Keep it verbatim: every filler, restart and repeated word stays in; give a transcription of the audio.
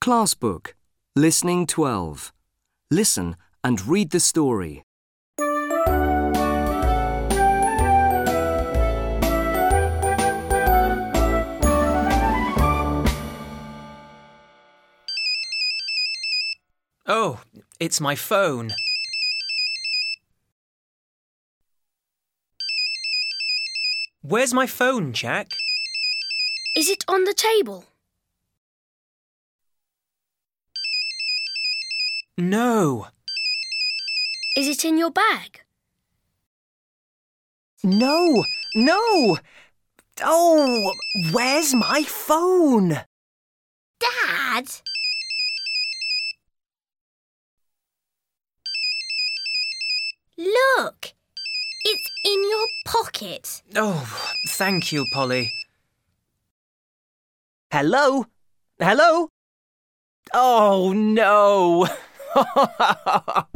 Class Book, Listening twelve. Listen and read the story. Oh, it's my phone. Where's my phone, Jack? Is it on the table? No. Is it in your bag? No, no. Oh, where's my phone? Dad? Look, it's in your pocket. Oh, thank you, Polly. Hello? Hello? Oh, no.